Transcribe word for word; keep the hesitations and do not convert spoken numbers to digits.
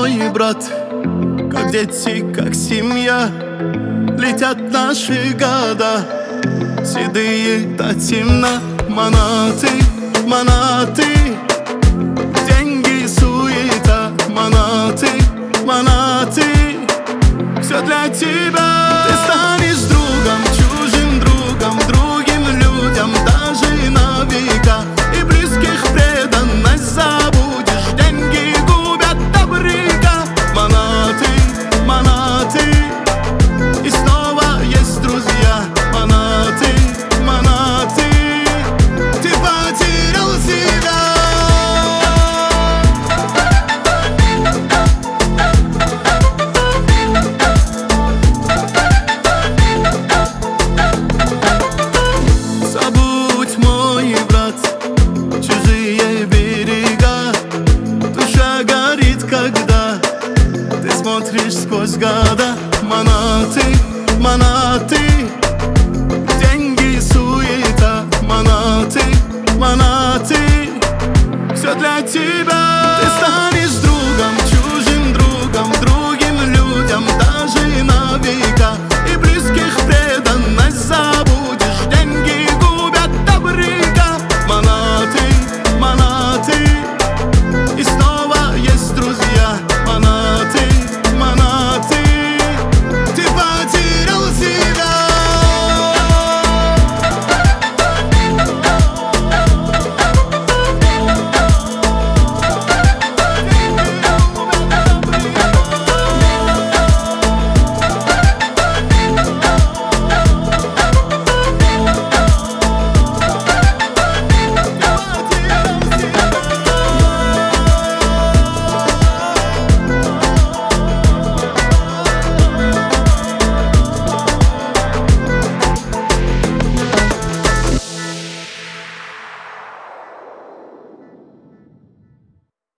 мой брат, как дети, как семья. Летят наши года, седые до темна. Манаты, манаты, деньги, суета. Манаты, манаты, все для тебя. Ты станешь другом, чужим другом, другим людям, даже на века. И близких преданность забудешь, деньги губят добряка. Манаты, манаты, и снова есть друзья. Манаты, манаты, ты потерял себя. Забудь, мой брат, чужие берега. Душа горит, когда ты смотришь сквозь года. Манаты, манаты, деньги, суета. Манаты, манаты, все для тебя. Ты